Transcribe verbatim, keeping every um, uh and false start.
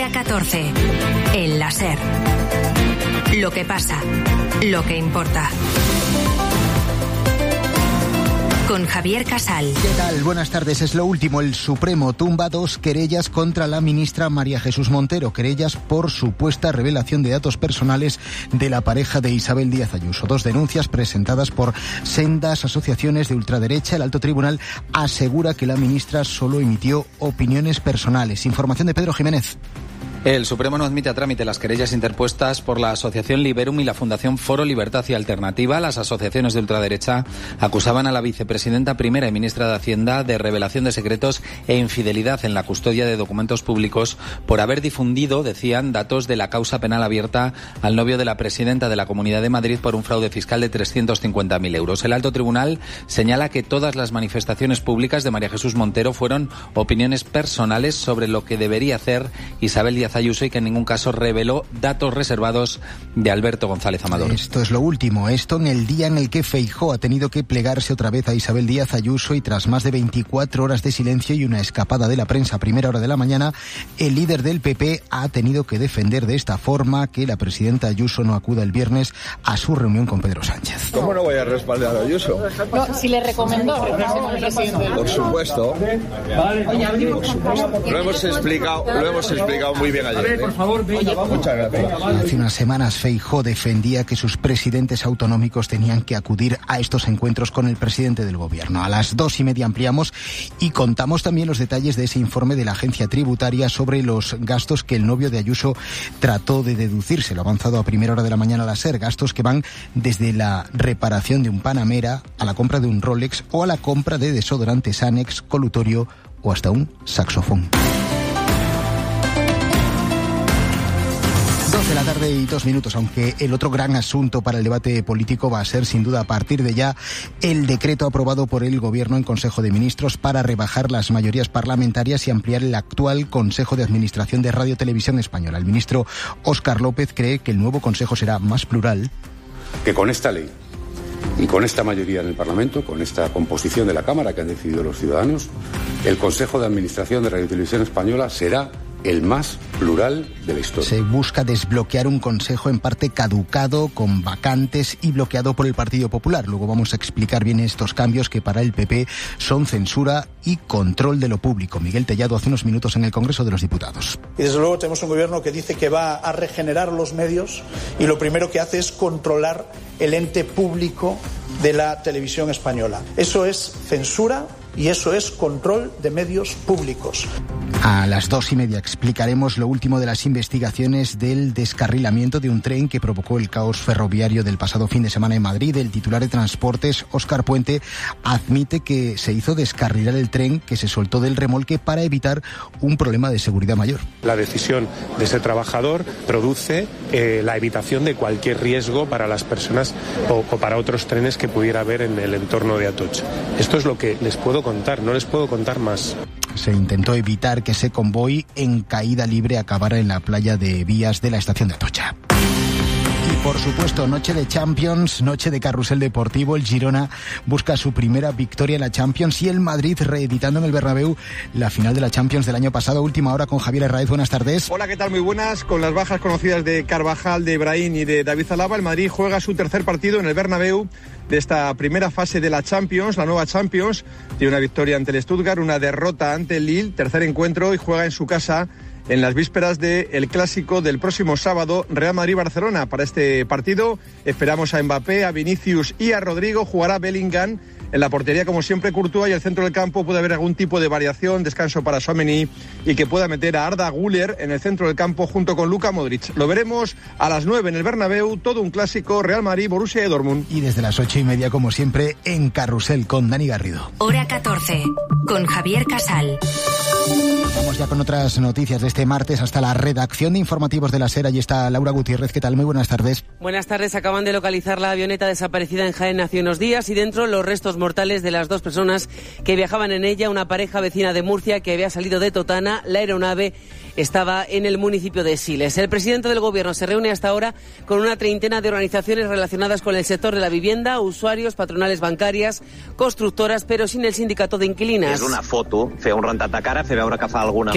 Hora catorce. El láser. Lo que pasa. Lo que importa. Con Javier Casal. ¿Qué tal? Buenas tardes. Es lo último. El Supremo tumba dos querellas contra la ministra María Jesús Montero. Querellas por supuesta revelación de datos personales de la pareja de Isabel Díaz Ayuso. Dos denuncias presentadas por sendas asociaciones de ultraderecha. El alto tribunal asegura que la ministra solo emitió opiniones personales. Información de Pedro Jiménez. El Supremo no admite a trámite las querellas interpuestas por la Asociación Liberum y la Fundación Foro Libertad y Alternativa. Las asociaciones de ultraderecha acusaban a la vicepresidenta primera y ministra de Hacienda de revelación de secretos e infidelidad en la custodia de documentos públicos por haber difundido, decían, datos de la causa penal abierta al novio de la presidenta de la Comunidad de Madrid por un fraude fiscal de trescientos cincuenta mil euros. El alto tribunal señala que todas las manifestaciones públicas de María Jesús Montero fueron opiniones personales sobre lo que debería hacer Isabel Díaz Ayuso y que en ningún caso reveló datos reservados de Alberto González Amador. Esto es lo último. Esto en el día en el que Feijóo ha tenido que plegarse otra vez a Isabel Díaz Ayuso y tras más de veinticuatro horas de silencio y una escapada de la prensa a primera hora de la mañana, el líder del P P ha tenido que defender de esta forma que la presidenta Ayuso no acuda el viernes a su reunión con Pedro Sánchez. ¿Cómo no voy a respaldar a Ayuso? No, si le recomendó. Por supuesto. Por supuesto. Lo hemos explicado, lo hemos explicado muy bien ayer. ¿eh? Por favor, Muchas gracias. Hace unas semanas Feijóo defendía que sus presidentes autonómicos tenían que acudir a estos encuentros con el presidente del gobierno. A las dos y media ampliamos y contamos también los detalles de ese informe de la agencia tributaria sobre los gastos que el novio de Ayuso trató de deducirse. Lo ha avanzado a primera hora de la mañana la SER. Gastos que van desde la reparación de un Panamera a la compra de un Rolex o a la compra de desodorantes Anex, colutorio o hasta un saxofón. De la tarde y dos minutos, aunque el otro gran asunto para el debate político va a ser sin duda a partir de ya el decreto aprobado por el Gobierno en Consejo de Ministros para rebajar las mayorías parlamentarias y ampliar el actual Consejo de Administración de Radio Televisión Española. El ministro Óscar López cree que el nuevo Consejo será más plural. Que con esta ley y con esta mayoría en el Parlamento, con esta composición de la Cámara que han decidido los ciudadanos, el Consejo de Administración de Radio Televisión Española será el más plural de la historia. Se busca desbloquear un consejo en parte caducado, con vacantes y bloqueado por el Partido Popular. Luego vamos a explicar bien estos cambios que para el P P son censura y control de lo público. Miguel Tellado hace unos minutos en el Congreso de los Diputados. Y desde luego tenemos un gobierno que dice que va a regenerar los medios y lo primero que hace es controlar el ente público de la televisión española. Eso es censura y eso es control de medios públicos. A las dos y media explicaremos lo último de las investigaciones del descarrilamiento de un tren que provocó el caos ferroviario del pasado fin de semana en Madrid. El titular de Transportes, Óscar Puente, admite que se hizo descarrilar el tren que se soltó del remolque para evitar un problema de seguridad mayor. La decisión de ese trabajador produce eh, la evitación de cualquier riesgo para las personas o, o para otros trenes que pudiera haber en el entorno de Atocha. Esto es lo que les puedo contar, no les puedo contar más. Se intentó evitar que ese convoy en caída libre acabara en la playa de vías de la estación de Atocha. Y por supuesto, noche de Champions, noche de carrusel deportivo. El Girona busca su primera victoria en la Champions y el Madrid reeditando en el Bernabéu la final de la Champions del año pasado. Última hora con Javier Herráez. Buenas tardes. Hola, ¿qué tal? Muy buenas. Con las bajas conocidas de Carvajal, de Brahim y de David Alaba, el Madrid juega su tercer partido en el Bernabéu de esta primera fase de la Champions, la nueva Champions. Tiene una victoria ante el Stuttgart, una derrota ante el Lille, tercer encuentro, y juega en su casa en las vísperas del clásico del próximo sábado, Real Madrid-Barcelona. Para este partido esperamos a Mbappé, a Vinicius y a Rodrigo. Jugará Bellingham. En la portería, como siempre, Courtois, y el centro del campo puede haber algún tipo de variación, descanso para Tchouaméni y que pueda meter a Arda Güler en el centro del campo junto con Luka Modric. Lo veremos a las nueve en el Bernabéu, todo un clásico, Real Madrid, Borussia y Dortmund. Y desde las ocho y media, como siempre, en Carrusel con Dani Garrido. Hora catorce, con Javier Casal. Vamos ya con otras noticias de este martes hasta la redacción de informativos de la SER. Allí está Laura Gutiérrez. ¿Qué tal? Muy buenas tardes. Buenas tardes. Acaban de localizar la avioneta desaparecida en Jaén hace unos días y dentro los restos mortales de las dos personas que viajaban en ella, una pareja vecina de Murcia que había salido de Totana. La aeronave estaba en el municipio de Siles. El presidente del Gobierno se reúne hasta ahora con una treintena de organizaciones relacionadas con el sector de la vivienda, usuarios, patronales bancarias, constructoras, pero sin el sindicato de inquilinas. És una foto, fer un rentat de cara, fer veure que fa alguna